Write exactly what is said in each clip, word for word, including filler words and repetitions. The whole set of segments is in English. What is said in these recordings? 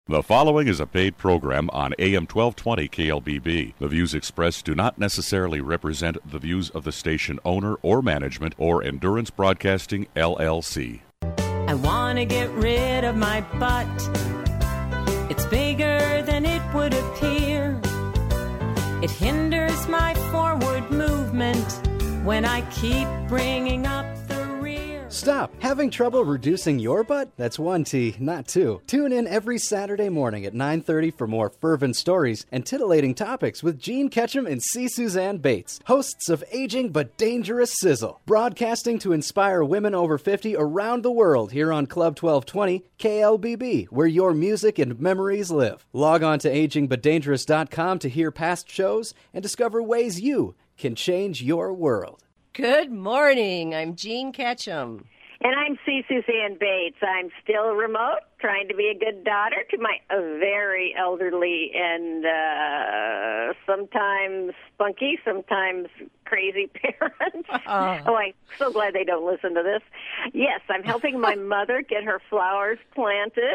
The following is a paid program on A M twelve twenty K L B B. The views expressed do not necessarily represent the views of the station owner or management or Endurance Broadcasting, L L C. I want to get rid of my butt. It's bigger than it would appear. It hinders my forward movement when I keep bringing up the rear. Stop. Having trouble reducing your butt? That's one T, not two. Tune in every Saturday morning at nine thirty for more fervent stories and titillating topics with Gene Ketchum and C. Suzanne Bates, hosts of Aging But Dangerous Sizzle, broadcasting to inspire women over fifty around the world here on Club twelve twenty K L B B, where your music and memories live. Log on to aging but dangerous dot com to hear past shows and discover ways you can change your world. Good morning. I'm Gene Ketchum. And I'm C. Suzanne Bates. I'm still remote, trying to be a good daughter to my uh, very elderly and uh, sometimes spunky, sometimes crazy parents. Uh-uh. Oh, I'm so glad they don't listen to this. Yes, I'm helping my mother get her flowers planted,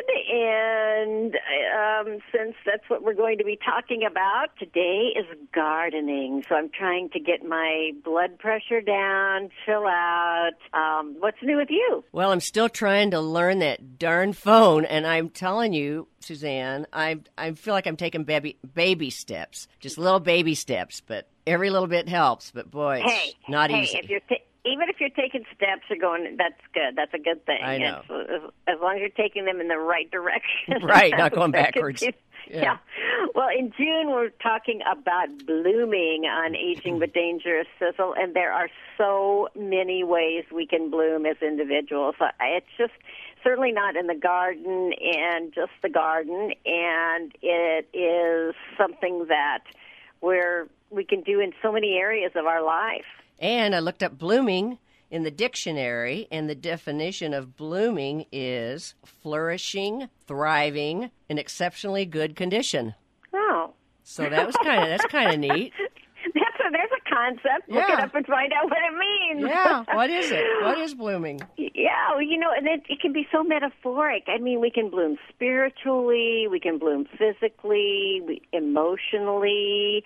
and um, since that's what we're going to be talking about, today is gardening. So I'm trying to get my blood pressure down, chill out. Um, what's new with you? Well, I'm still trying to learn that darn phone, and I'm telling you, Suzanne, I I feel like I'm taking baby baby steps, just little baby steps, but every little bit helps. But boy, it's hey, not hey, easy. If you're ta- even if you're taking steps, you're going. That's good. That's a good thing. I know. As, as long as you're taking them in the right direction. Right, not going backwards. Yeah. yeah. Well, in June, we're talking about blooming on Aging But Dangerous Sizzle, and there are so many ways we can bloom as individuals. It's just certainly not in the garden and just the garden, and it is something that we're, we can do in so many areas of our life. And I looked up blooming in the dictionary, and the definition of blooming is flourishing, thriving, in exceptionally good condition. Oh. So that was kind of that's kind of neat. That's a, there's a concept. Yeah. Look it up and find out what it means. Yeah. What is it? What is blooming? Yeah, well, you know, and it, it can be so metaphoric. I mean, we can bloom spiritually, we can bloom physically, we, emotionally,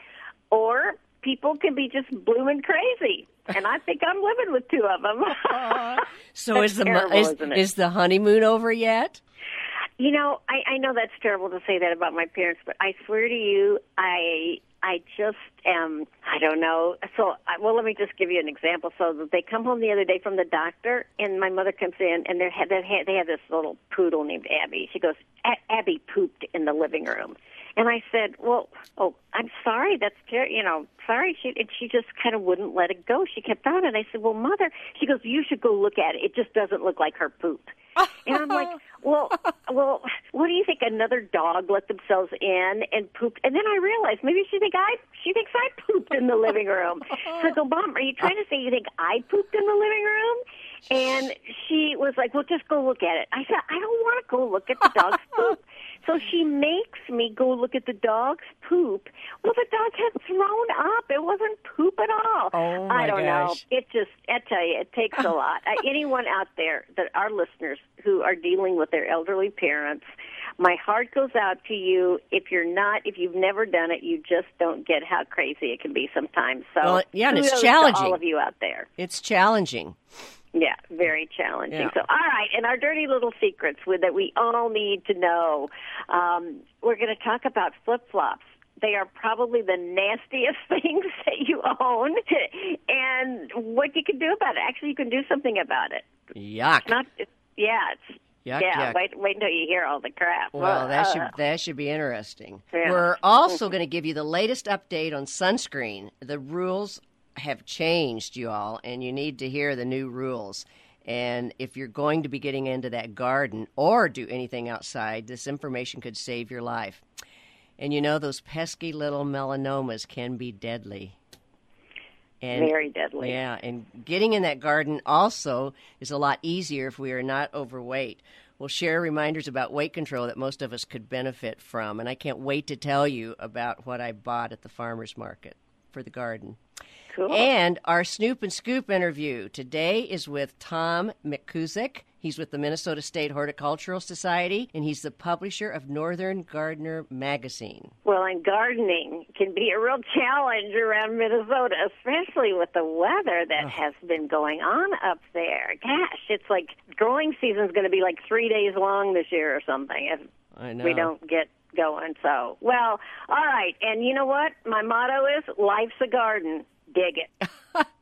or people can be just blooming crazy. And I think I'm living with two of them. uh, so that's is the terrible, is, isn't it? is the honeymoon over yet? You know, I, I know that's terrible to say that about my parents, but I swear to you, I I just am, I don't know. So, I, well, let me just give you an example. So they come home the other day from the doctor, and my mother comes in, and they're, they have they have this little poodle named Abby. She goes, Abby pooped in the living room. And I said, well, oh, I'm sorry. That's, ter- you know, sorry. She, and she just kind of wouldn't let it go. She kept on it. I said, well, Mother, she goes, you should go look at it. It just doesn't look like her poop. And I'm like, well, well, what do you think? Another dog let themselves in and pooped. And then I realized maybe she think I, she thinks I pooped in the living room. So I go, Mom, are you trying to say you think I pooped in the living room? And she was like, well, just go look at it. I said, I don't want to go look at the dog's poop. So she makes me go look at the dog's poop. Well, the dog had thrown up. It wasn't poop at all. Oh, my I don't gosh. know. It just, I tell you, it takes a lot. Uh, anyone out there, that our listeners who are dealing with their elderly parents, my heart goes out to you. If you're not, if you've never done it, you just don't get how crazy it can be sometimes. So, Well, yeah, and it's kudos to challenging. all of you out there. It's challenging. Yeah, very challenging. Yeah. So, all right, and our dirty little secrets with, that we all need to know. Um, we're going to talk about flip-flops. They are probably the nastiest things that you own, and what you can do about it. Actually, you can do something about it. Yuck. It's not, it's, yeah, it's Yuck, yeah. yuck. Wait, wait until you hear all the crap. Well, that Uh, should that should be interesting. Yeah. We're also going to give you the latest update on sunscreen. The rules have changed, you all, and you need to hear the new rules. And if you're going to be getting into that garden or do anything outside, this information could save your life. And you know, those pesky little melanomas can be deadly. And, Very deadly. Yeah, and getting in that garden also is a lot easier if we are not overweight. We'll share reminders about weight control that most of us could benefit from. And I can't wait to tell you about what I bought at the farmer's market for the garden. Cool. And our Snoop and Scoop interview today is with Tom McKusick, He's with the Minnesota State Horticultural Society, and he's the publisher of Northern Gardener magazine. Well, and gardening can be a real challenge around Minnesota, especially with the weather that oh. has been going on up there. Gosh, it's like growing season's going to be like three days long this year or something if I know. we don't get going. So, well, all right. And you know what? My motto is, life's a garden. Dig it.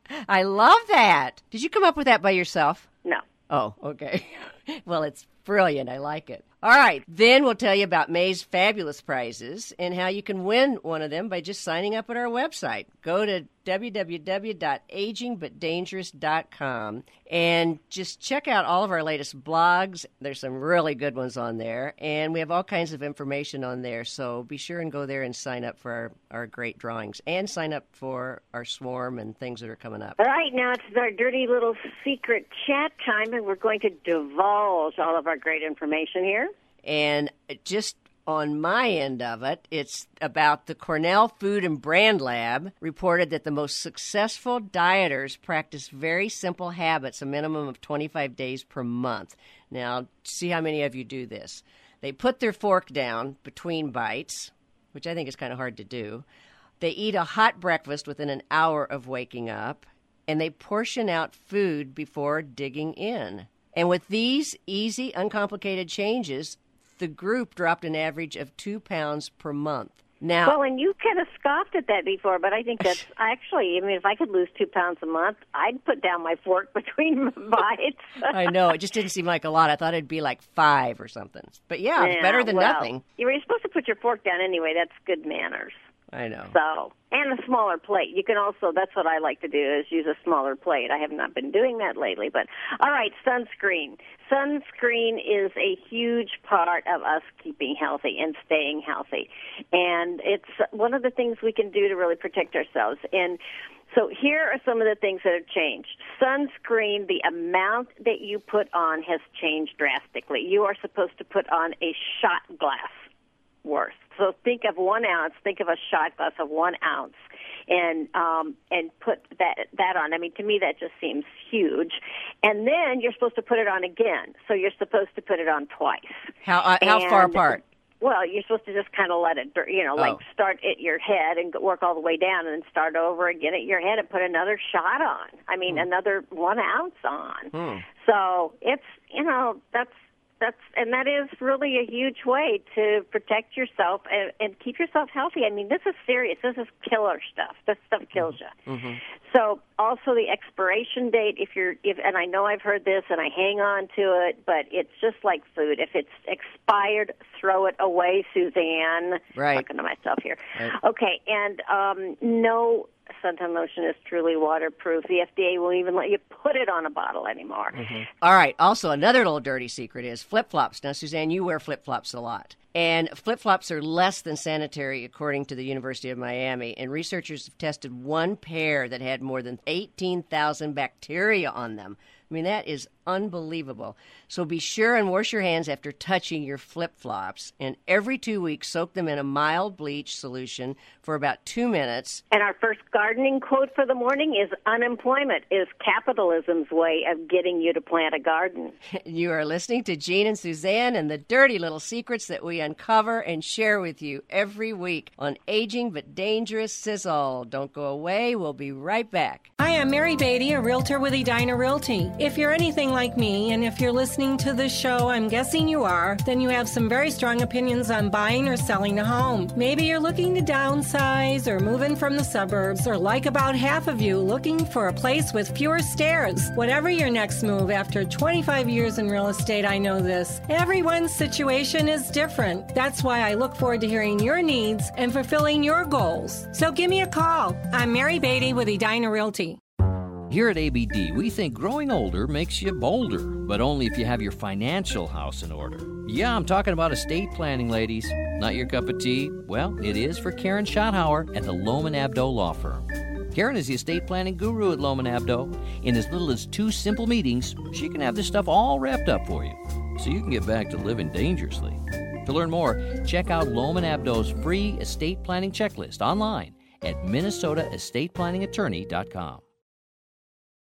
I love that. Did you come up with that by yourself? No. Oh, okay. Well, it's brilliant. I like it. All right. Then we'll tell you about May's fabulous prizes and how you can win one of them by just signing up at our website. Go to w w w dot aging but dangerous dot com and just check out all of our latest blogs. There's some really good ones on there, and we have all kinds of information on there. So be sure and go there and sign up for our, our great drawings and sign up for our swarm and things that are coming up. All right. Now it's our dirty little secret chat time, and we're going to divulge all of our great information here. And just on my end of it, it's about the Cornell Food and Brand Lab reported that the most successful dieters practice very simple habits, a minimum of twenty-five days per month. Now, see how many of you do this. They put their fork down between bites, which I think is kind of hard to do. They eat a hot breakfast within an hour of waking up, and they portion out food before digging in. And with these easy, uncomplicated changes, the group dropped an average of two pounds per month. Now, well, and you kind of scoffed at that before, but I think that's actually, I mean, if I could lose two pounds a month, I'd put down my fork between my bites. I know. It just didn't seem like a lot. I thought it'd be like five or something. But yeah, yeah better than well, nothing. You were supposed to put your fork down anyway. That's good manners. I know. So, and a smaller plate. You can also, that's what I like to do, is use a smaller plate. I have not been doing that lately. But, all right, sunscreen. Sunscreen is a huge part of us keeping healthy and staying healthy. And it's one of the things we can do to really protect ourselves. And so here are some of the things that have changed. Sunscreen, the amount that you put on has changed drastically. You are supposed to put on a shot glass worth. So think of one ounce, think of a shot glass of one ounce, and um, and put that that on. I mean, to me, that just seems huge. And then you're supposed to put it on again. So you're supposed to put it on twice. How uh, how and, far apart? Well, you're supposed to just kind of let it, you know, like oh. start at your head and work all the way down, and then start over again at your head and put another shot on. I mean, hmm. another one ounce on. Hmm. So it's, you know, that's. That's and that is really a huge way to protect yourself and, and keep yourself healthy. I mean, this is serious. This is killer stuff. This stuff kills you. Mm-hmm. So, also the expiration date. If you're, if and I know I've heard this, and I hang on to it, but it's just like food. If it's expired, throw it away, Suzanne. Right. I'm talking to myself here. Right. Okay, and um, no. Suntan lotion is truly waterproof. The F D A won't even let you put it on a bottle anymore. Mm-hmm. All right. Also, another little dirty secret is flip-flops. Now, Suzanne, you wear flip-flops a lot. And flip-flops are less than sanitary, according to the University of Miami. And researchers have tested one pair that had more than eighteen thousand bacteria on them. I mean, that is unbelievable. So be sure and wash your hands after touching your flip-flops. And every two weeks, soak them in a mild bleach solution for about two minutes. And our first gardening quote for the morning is, unemployment is capitalism's way of getting you to plant a garden. You are listening to Jean and Suzanne and the dirty little secrets that we uncover and share with you every week on Aging But Dangerous Sizzle. Don't go away. We'll be right back. Hi, I'm Mary Beatty, a realtor with Edina Realty. If you're anything like me, and if you're listening to this show, I'm guessing you are, then you have some very strong opinions on buying or selling a home. Maybe you're looking to downsize or move in from the suburbs, or like about half of you, looking for a place with fewer stairs. Whatever your next move, after twenty-five years in real estate, I know this. Everyone's situation is different. That's why I look forward to hearing your needs and fulfilling your goals. So give me a call. I'm Mary Beatty with Edina Realty. Here at A B D, we think growing older makes you bolder, but only if you have your financial house in order. Yeah, I'm talking about estate planning, ladies. Not your cup of tea? Well, it is for Karen Schotthauer at the Lohman Abdo Law Firm. Karen is the estate planning guru at Lohman Abdo. In as little as two simple meetings, she can have this stuff all wrapped up for you, so you can get back to living dangerously. To learn more, check out Lohman Abdo's free estate planning checklist online at minnesota estate planning attorney dot com.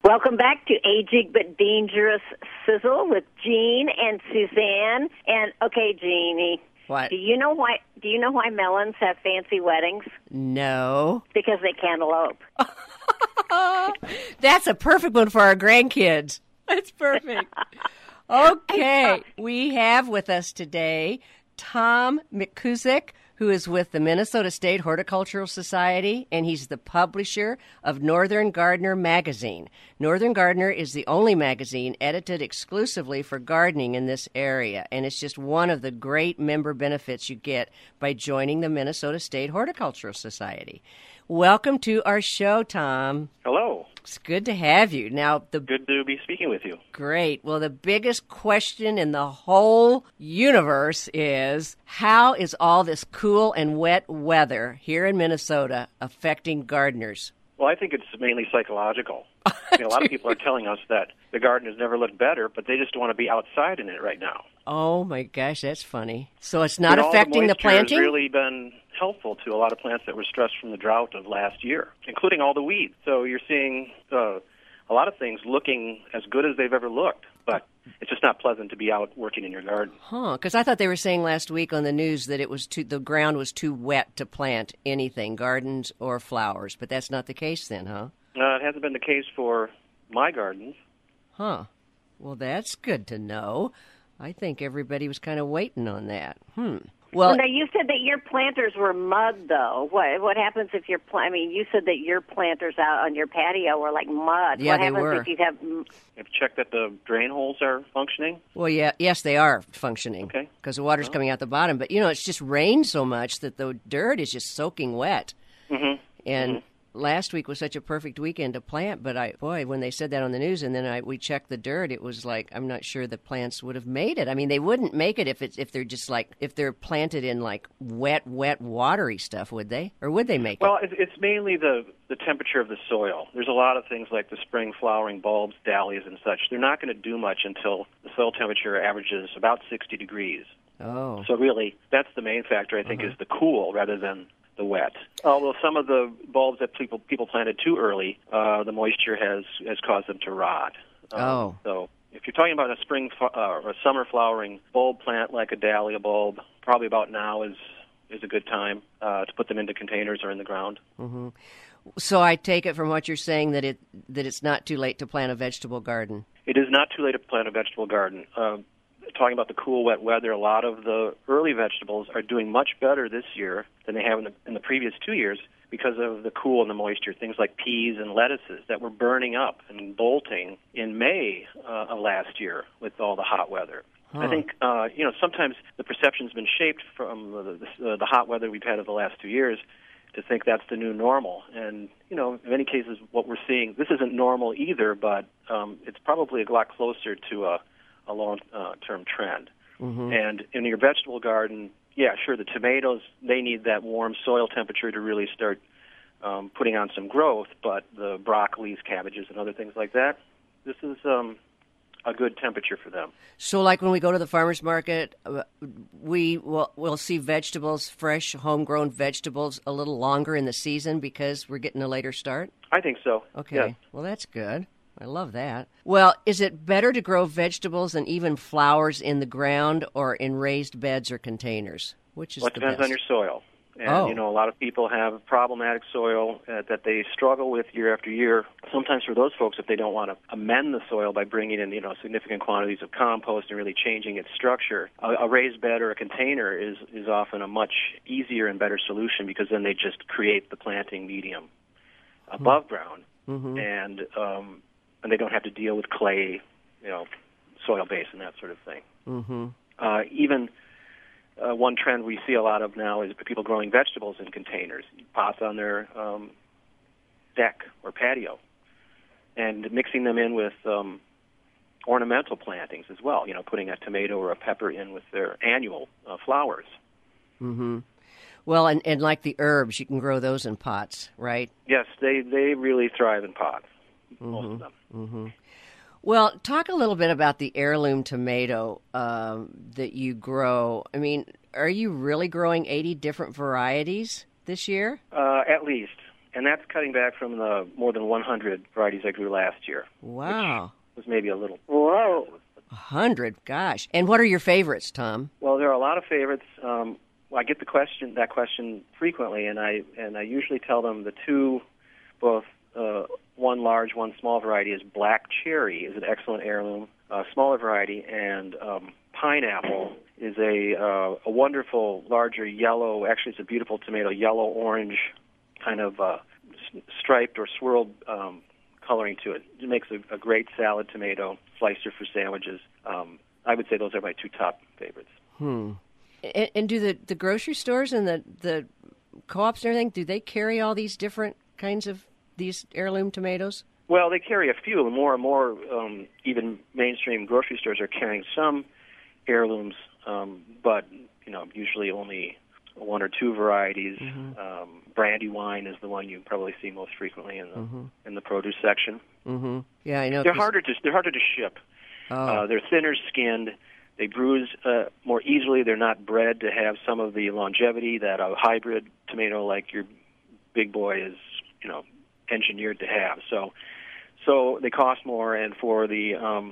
Welcome back to Aging But Dangerous Sizzle with Jean and Suzanne. And okay, Jeannie, What? do you know why? Do you know why melons have fancy weddings? No. Because they cantaloupe. That's a perfect one for our grandkids. That's perfect. Okay, we have with us today Tom McKusick, who is with the Minnesota State Horticultural Society, and he's the publisher of Northern Gardener magazine. Northern Gardener is the only magazine edited exclusively for gardening in this area, and it's just one of the great member benefits you get by joining the Minnesota State Horticultural Society. Welcome to our show, Tom. Hello. It's good to have you. Now, the Good to be speaking with you. Great. Well, the biggest question in the whole universe is, how is all this cool and wet weather here in Minnesota affecting gardeners? Well, I think it's mainly psychological. I mean, a lot of people are telling us that the garden has never looked better, but they just want to be outside in it right now. Oh, my gosh, that's funny. So it's not And affecting all the, the planting? It's really been helpful to a lot of plants that were stressed from the drought of last year, including all the weeds. So you're seeing uh, a lot of things looking as good as they've ever looked, but it's just not pleasant to be out working in your garden. Huh, because I thought they were saying last week on the news that it was too, the ground was too wet to plant anything, gardens or flowers, but that's not the case then, huh? Uh, it hasn't been the case for my gardens. Huh. Well, that's good to know. I think everybody was kind of waiting on that. Hmm. Well, Well, now you said that your planters were mud, though. What what happens if your plant? I mean, you said that your planters out on your patio were like mud. Yeah, what they happens were. if you have? Have you checked that the drain holes are functioning? well, yeah, yes, they are functioning. Okay. Because the water's coming out the bottom. But, you know, it's just rained so much that the dirt is just soaking wet. Mm-hmm. And Mm-hmm. last week was such a perfect weekend to plant. But, I boy, when they said that on the news and then I, we checked the dirt, it was like, I'm not sure the plants would have made it. I mean, they wouldn't make it if it's if they're just like, if they're planted in like wet, wet, watery stuff, would they? Or would they make Well, it? it- it's mainly the, the temperature of the soil. There's a lot of things like the spring flowering bulbs, dahlias, and such. They're not going to do much until the soil temperature averages about sixty degrees. Oh. So really, that's the main factor, I think, Uh-huh. is the cool rather than the wet. Although some of the bulbs that people people planted too early, uh, the moisture has, has caused them to rot. Um, Oh. So if you're talking about a spring fl- uh, or a summer flowering bulb plant like a dahlia bulb, probably about now is is a good time uh, to put them into containers or in the ground. So I take it from what you're saying that it that it's not too late to plant a vegetable garden. It is not too late to plant a vegetable garden. Uh, talking about the cool, wet weather, a lot of the early vegetables are doing much better this year than they have in the, in the previous two years because of the cool and the moisture. Things like peas and lettuces that were burning up and bolting in May uh, of last year with all the hot weather. I think, uh, you know, sometimes the perception's been shaped from the, the, the hot weather we've had over the last two years to think that's the new normal. And, you know, in many cases what we're seeing, this isn't normal either, but um, it's probably a lot closer to a, a long-term trend. Mm-hmm. And in your vegetable garden, yeah, sure, the tomatoes, they need that warm soil temperature to really start um, putting on some growth, but the broccolis, cabbages, and other things like that, this is um, a good temperature for them. So, like when we go to the farmer's market, uh, we will we'll see vegetables, fresh, homegrown vegetables, a little longer in the season because we're getting a later start? I think so. Okay. Yes. Well, that's good. I love that. Well, is it better to grow vegetables and even flowers in the ground or in raised beds or containers? Which is Well, it the depends best? on your soil. And, Oh. you know, a lot of people have problematic soil uh, that they struggle with year after year. Sometimes for those folks, if they don't want to amend the soil by bringing in, you know, significant quantities of compost and really changing its structure, a, a raised bed or a container is, is often a much easier and better solution because then they just create the planting medium above ground. Mm-hmm. And, um, and they don't have to deal with clay, you know, soil base and that sort of thing. Mm-hmm. Uh, even... Uh, one trend we see a lot of now is people growing vegetables in containers, pots on their um, deck or patio, and mixing them in with um, ornamental plantings as well, you know, putting a tomato or a pepper in with their annual uh, flowers. Mm-hmm. Well, and, and like the herbs, you can grow those in pots, right? Yes, they, they really thrive in pots, most of them. Mm-hmm. Well, talk a little bit about the heirloom tomato um, that you grow. I mean, are you really growing eighty different varieties this year? Uh, at least. and that's cutting back from the more than one hundred varieties I grew last year. Wow. Which was maybe a little. Whoa. A hundred, gosh. And what are your favorites, Tom? Well, there are a lot of favorites. Um, I get the question that question frequently, and I and I usually tell them the two, both uh, one large, one small variety is Black Cherry is an excellent heirloom, uh, smaller variety, and um, Pineapple is a uh, a wonderful larger yellow. Actually, it's a beautiful tomato, yellow orange, kind of uh, striped or swirled um, coloring to it. It makes a, a great salad tomato, slicer for sandwiches. Um, I would say those are my two top favorites. Hmm. And, and do the, the grocery stores and the, the co-ops and everything, do they carry all these different kinds of these heirloom tomatoes? Well, they carry a few. More and more, um, even mainstream grocery stores are carrying some heirlooms, um, but you know, usually only one or two varieties. Mm-hmm. Um, Brandywine is the one you probably see most frequently in the mm-hmm. in the produce section. Mm-hmm. Yeah, I know. They're harder to they're harder to ship. Oh. Uh, they're thinner skinned. They bruise uh, more easily. They're not bred to have some of the longevity that a hybrid tomato like your Big Boy is, you know, engineered to have. So, so they cost more, and for the um,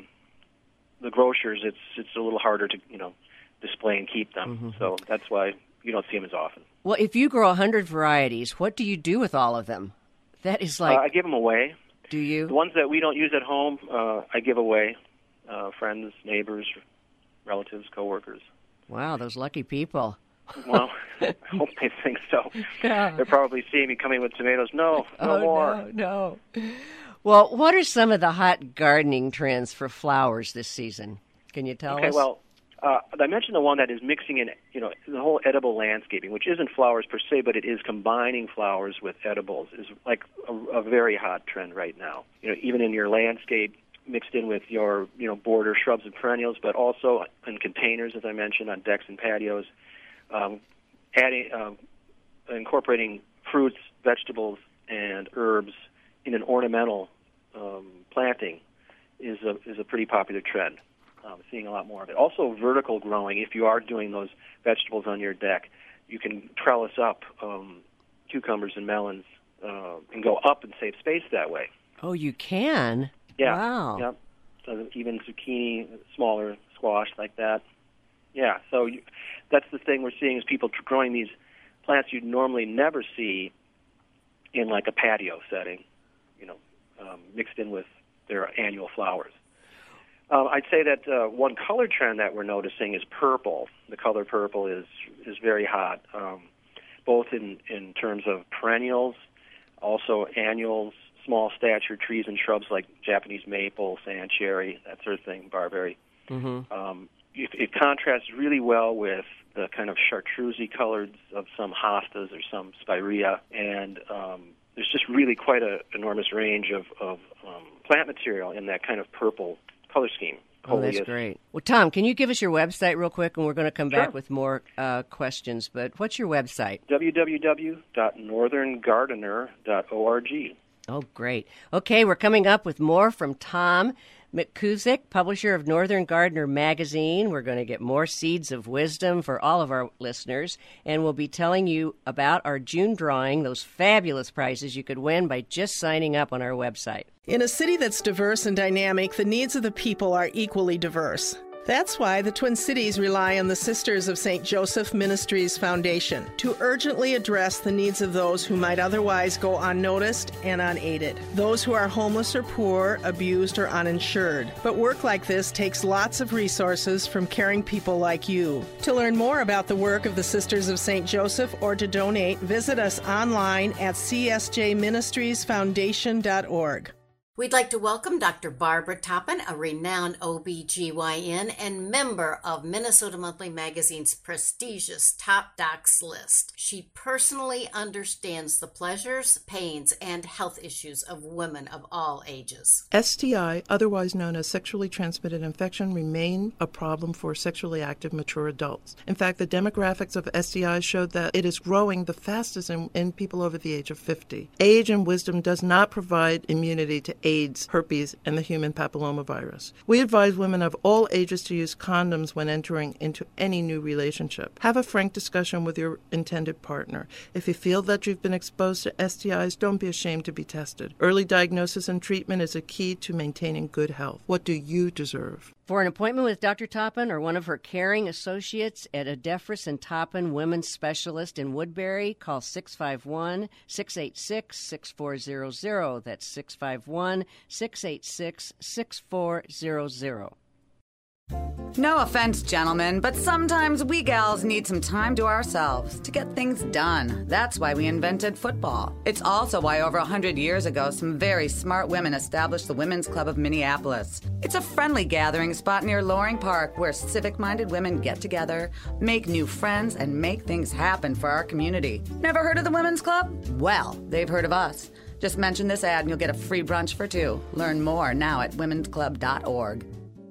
the grocers, it's it's a little harder to you know display and keep them. Mm-hmm. So that's why you don't see them as often. Well, if you grow a hundred varieties, what do you do with all of them? That is like uh, I give them away. Do you? The ones that we don't use at home, uh, I give away. Uh, friends, neighbors, relatives, coworkers. Wow, those lucky people. Well, I hope they think so. Yeah. They're probably seeing me coming with tomatoes. No, no oh, more. No, no. Well, what are some of the hot gardening trends for flowers this season? Can you tell okay, us? Okay, well, uh, I mentioned the one that is mixing in, you know, the whole edible landscaping, which isn't flowers per se, but it is combining flowers with edibles, is like a, a very hot trend right now. You know, even in your landscape, mixed in with your, you know, border shrubs and perennials, but also in containers, as I mentioned, on decks and patios, um, adding, uh, incorporating fruits, vegetables, and herbs in an ornamental um, planting is a is a pretty popular trend. Um, seeing a lot more of it. Also, vertical growing. If you are doing those vegetables on your deck, you can trellis up um, cucumbers and melons uh, and go up and save space that way. Oh, you can. Yeah. Wow. Yep. So even zucchini, smaller squash like that. Yeah. So you, that's the thing we're seeing is people tr- growing these plants you'd normally never see in like a patio setting, you know, um, mixed in with their annual flowers. Um, I'd say that uh, one color trend that we're noticing is purple. The color purple is is very hot, um, both in, in terms of perennials, also annuals, small stature trees and shrubs like Japanese maple, sand cherry, that sort of thing, barberry. Mm-hmm. Um, it, it contrasts really well with the kind of chartreusey colors of some hostas or some spirea, and um, there's just really quite an enormous range of, of um, plant material in that kind of purple color scheme. Oh, that's great. Well, Tom, can you give us your website real quick, and we're going to come sure. back with more uh, questions, but what's your website? w w w dot northern gardener dot org. Oh, great. Okay, we're coming up with more from Tom McKusick, publisher of Northern Gardener magazine. We're going to get more seeds of wisdom for all of our listeners, and we'll be telling you about our June drawing, those fabulous prizes you could win by just signing up on our website. In a city that's diverse and dynamic, the needs of the people are equally diverse. That's why the Twin Cities rely on the Sisters of Saint Joseph Ministries Foundation to urgently address the needs of those who might otherwise go unnoticed and unaided. Those who are homeless or poor, abused or uninsured. But work like this takes lots of resources from caring people like you. To learn more about the work of the Sisters of Saint Joseph or to donate, visit us online at c s j ministries foundation dot org. We'd like to welcome Doctor Barbara Toppin, a renowned O B G Y N and member of Minnesota Monthly Magazine's prestigious Top Docs list. She personally understands the pleasures, pains, and health issues of women of all ages. S T I, otherwise known as sexually transmitted infection, remain a problem for sexually active mature adults. In fact, the demographics of S T I showed that it is growing the fastest in, in people over the age of fifty. Age and wisdom does not provide immunity to AIDS, herpes, and the human papillomavirus. We advise women of all ages to use condoms when entering into any new relationship. Have a frank discussion with your intended partner. If you feel that you've been exposed to S T Is, don't be ashamed to be tested. Early diagnosis and treatment is a key to maintaining good health. What do you deserve? For an appointment with Doctor Toppin or one of her caring associates at Adefris and Toppin Women's Specialist in Woodbury, call six five one, six eight six, six four zero zero. That's six five one, six eight six, six four zero zero. No offense, gentlemen, but sometimes we gals need some time to ourselves to get things done. That's why we invented football. It's also why over one hundred years ago, some very smart women established the Women's Club of Minneapolis. It's a friendly gathering spot near Loring Park where civic-minded women get together, make new friends, and make things happen for our community. Never heard of the Women's Club? Well, they've heard of us. Just mention this ad and you'll get a free brunch for two. Learn more now at womens club dot org.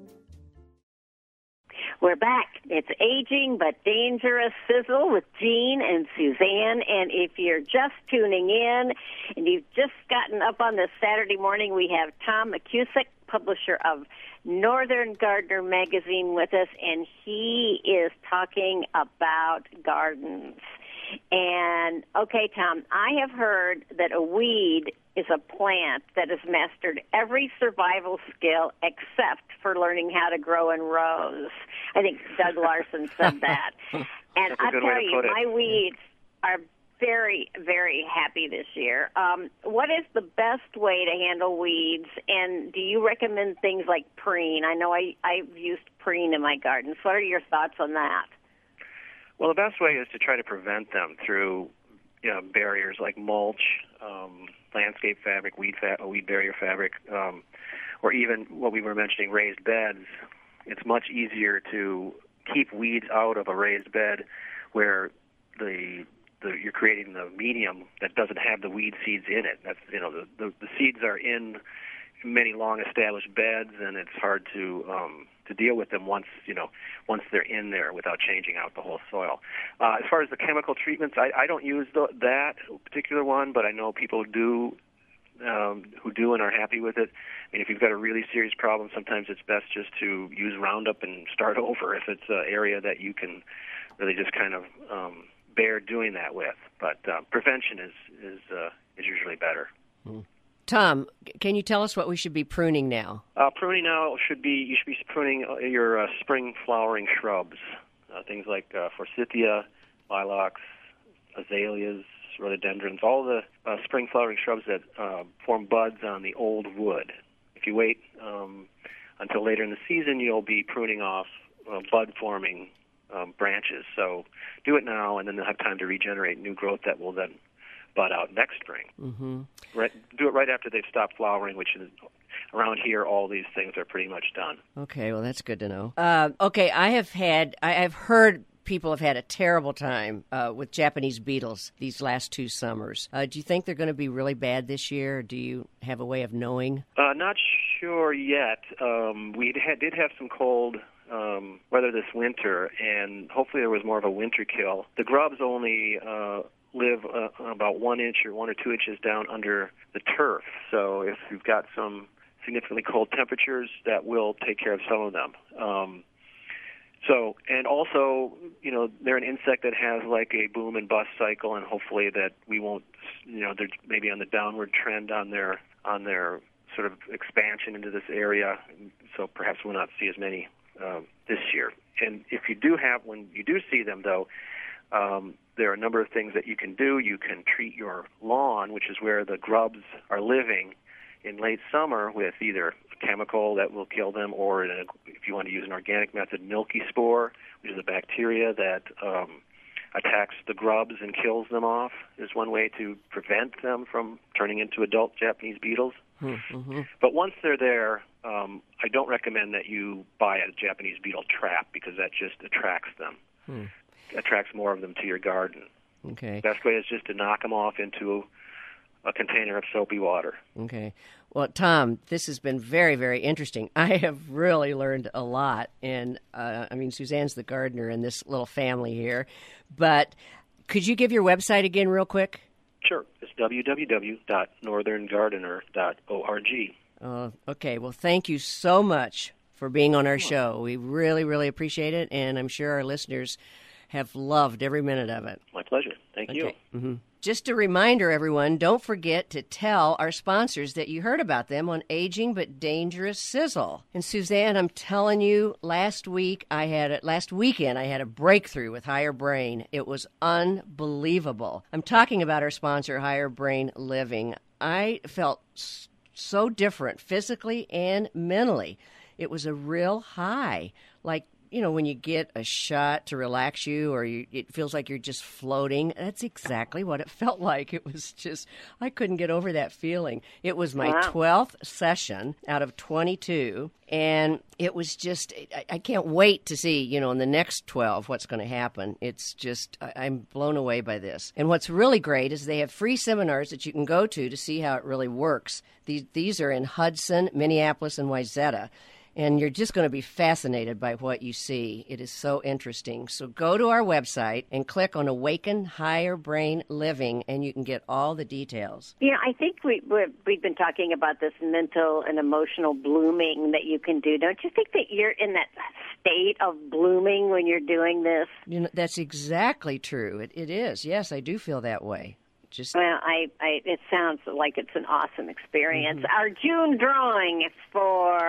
We're back. It's Aging but Dangerous Sizzle with Jean and Suzanne. And if you're just tuning in and you've just gotten up on this Saturday morning, we have Tom McCusick, publisher of Northern Gardener magazine, with us, and he is talking about gardens. And, okay, Tom, I have heard that a weed is a plant that has mastered every survival skill except for learning how to grow in rows. I think Doug Larson said that. And I tell you, my weeds are very, very happy this year. Um, what is the best way to handle weeds, and do you recommend things like preen? I know I, I've used preen in my garden. So what are your thoughts on that? Well, the best way is to try to prevent them through, you know, barriers like mulch, um, landscape fabric, weed fa- weed barrier fabric, um, or even what we were mentioning, raised beds. It's much easier to keep weeds out of a raised bed where the, the you're creating the medium that doesn't have the weed seeds in it. That's you know the, the, the seeds are in many long established beds, and it's hard to um, to deal with them once you know once they're in there without changing out the whole soil. Uh, as far as the chemical treatments, I, I don't use the, that particular one, but I know people do um, who do and are happy with it. I mean, if you've got a really serious problem, sometimes it's best just to use Roundup and start over if it's an area that you can really just kind of um, bear doing that with. But uh, prevention is is uh, is usually better. Mm. Tom, can you tell us what we should be pruning now? Uh, pruning now should be you should be pruning your uh, spring flowering shrubs, uh, things like uh, forsythia, lilacs, azaleas, rhododendrons, all the uh, spring flowering shrubs that uh, form buds on the old wood. If you wait um, until later in the season, you'll be pruning off uh, bud-forming um, branches. So do it now, and then they'll have time to regenerate new growth that will then bud out next spring. Mm-hmm. Right, do it right after they've stopped flowering, which is around here. All these things are pretty much done. Okay, well that's good to know. Uh, okay, I have had, I have heard people have had a terrible time uh, with Japanese beetles these last two summers. Uh, do you think they're going to be really bad this year? Or do you have a way of knowing? Uh, not sure yet. Um, we had, did have some cold um, weather this winter, and hopefully there was more of a winter kill. The grubs only Uh, live uh, about one inch or one or two inches down under the turf. So if you've got some significantly cold temperatures, that will take care of some of them. Um, so, and also, you know, they're an insect that has like a boom and bust cycle, and hopefully that we won't, you know, they're maybe on the downward trend on their on their sort of expansion into this area. So perhaps we'll not see as many um, this year. And if you do have, when you do see them, though, Um, there are a number of things that you can do. You can treat your lawn, which is where the grubs are living, in late summer with either a chemical that will kill them, or in a, if you want to use an organic method, milky spore, which is a bacteria that um, attacks the grubs and kills them off, is one way to prevent them from turning into adult Japanese beetles. Mm-hmm. But once they're there, um, I don't recommend that you buy a Japanese beetle trap, because that just attracts them. Hmm. attracts more of them to your garden. Okay. Best way is just to knock them off into a container of soapy water. Okay. Well, Tom, this has been very, very interesting. I have really learned a lot. And, uh, I mean, Suzanne's the gardener in this little family here. But could you give your website again real quick? Sure. It's w w w dot northern gardener dot org. Uh, okay, well, thank you so much for being on our show. We really, really appreciate it, and I'm sure our listeners have loved every minute of it. My pleasure. Thank okay. you. Mm-hmm. Just a reminder, everyone, don't forget to tell our sponsors that you heard about them on Aging But Dangerous Sizzle. And Suzanne, I'm telling you, last week I had a, last weekend I had a breakthrough with Higher Brain. It was unbelievable. I'm talking about our sponsor, Higher Brain Living. I felt so different physically and mentally. It was a real high, like, you know, when you get a shot to relax you or you, it feels like you're just floating. That's exactly what it felt like. It was just, I couldn't get over that feeling. It was my wow. twelfth session out of twenty-two, and it was just, I, I can't wait to see, you know, in the next twelve what's going to happen. It's just, I, I'm blown away by this. And what's really great is they have free seminars that you can go to to see how it really works. These, these are in Hudson, Minneapolis, and Wayzata. And you're just going to be fascinated by what you see. It is so interesting. So go to our website and click on Awaken Higher Brain Living, and you can get all the details. You know, I think we, we've, we've been talking about this mental and emotional blooming that you can do. Don't you think that you're in that state of blooming when you're doing this? You know, that's exactly true. It, it is. Yes, I do feel that way. Just well, I, I, it sounds like it's an awesome experience. Mm-hmm. Our June drawing for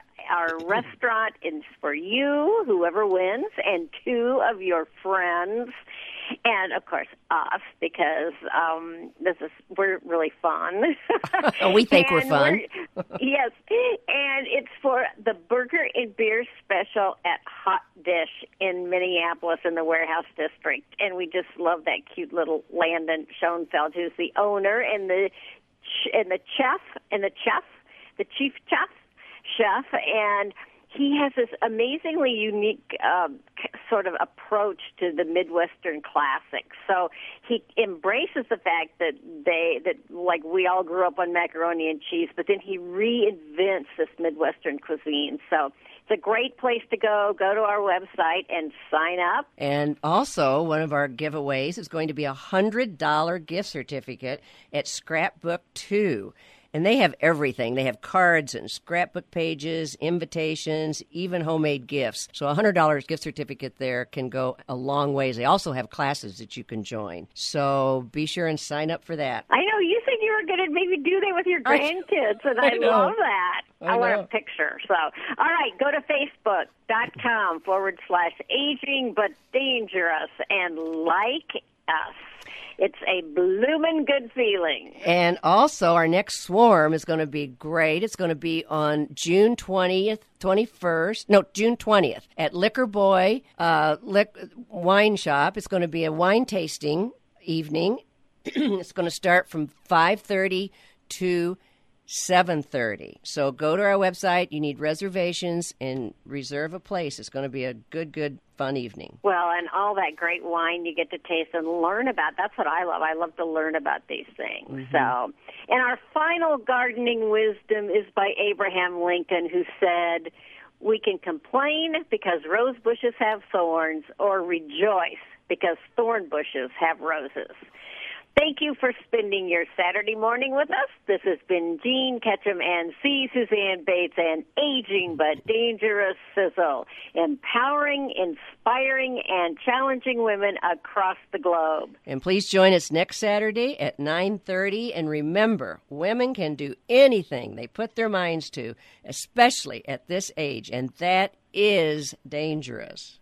our restaurant is for you, whoever wins, and two of your friends, and of course us, because um, this is we're really fun. Oh, we think we're fun. We're, yes, and it's for the Burger and Beer Special at Hot Dish in Minneapolis in the Warehouse District, and we just love that cute little Landon Schoenfeld, who's the owner and the and the chef and the chef, the chief chef. chef, and he has this amazingly unique um, sort of approach to the Midwestern classics. So he embraces the fact that they, that like we all grew up on macaroni and cheese, but then he reinvents this Midwestern cuisine. So it's a great place to go. Go to our website and sign up. And also, one of our giveaways is going to be a one hundred dollars gift certificate at Scrapbook two. And they have everything. They have cards and scrapbook pages, invitations, even homemade gifts. So a one hundred dollars gift certificate there can go a long ways. They also have classes that you can join. So be sure and sign up for that. I know. You said you were going to maybe do that with your grandkids, and I, I love that. I, I want a picture. So, all right, go to Facebook.com forward slash aging but dangerous and like us. It's a bloomin' good feeling. And also, our next swarm is going to be great. It's going to be on June twentieth, twenty-first, no, June twentieth at Liquor Boy uh, Lick, Wine Shop. It's going to be a wine tasting evening. It's going to start from five thirty to seven thirty. So go to our website. You need reservations and reserve a place. It's going to be a good, good, fun evening. Well, and all that great wine you get to taste and learn about. That's what I love. I love to learn about these things. Mm-hmm. So, and our final gardening wisdom is by Abraham Lincoln, who said, "We can complain because rose bushes have thorns, or rejoice because thorn bushes have roses." Thank you for spending your Saturday morning with us. This has been Jean Ketchum and C. Suzanne Bates and Aging But Dangerous Sizzle, empowering, inspiring, and challenging women across the globe. And please join us next Saturday at nine thirty. And remember, women can do anything they put their minds to, especially at this age, and that is dangerous.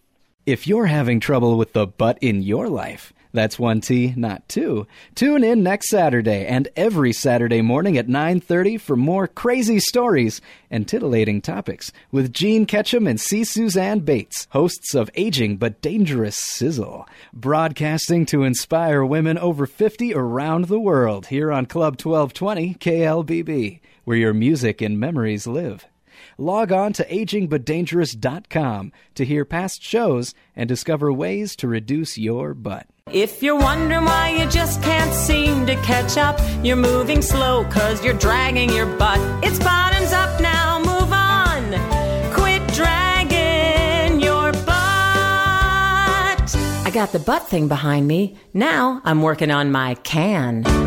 If you're having trouble with the butt in your life, that's one T, not two. Tune in next Saturday and every Saturday morning at nine thirty for more crazy stories and titillating topics with Jean Ketchum and C. Suzanne Bates, hosts of Aging But Dangerous Sizzle, broadcasting to inspire women over fifty around the world here on Club twelve twenty K L B B, where your music and memories live. Log on to aging but dangerous dot com to hear past shows and discover ways to reduce your butt. If you're wondering why you just can't seem to catch up, you're moving slow 'cause you're dragging your butt. It's bottoms up now, move on. Quit dragging your butt. I got the butt thing behind me. Now I'm working on my can.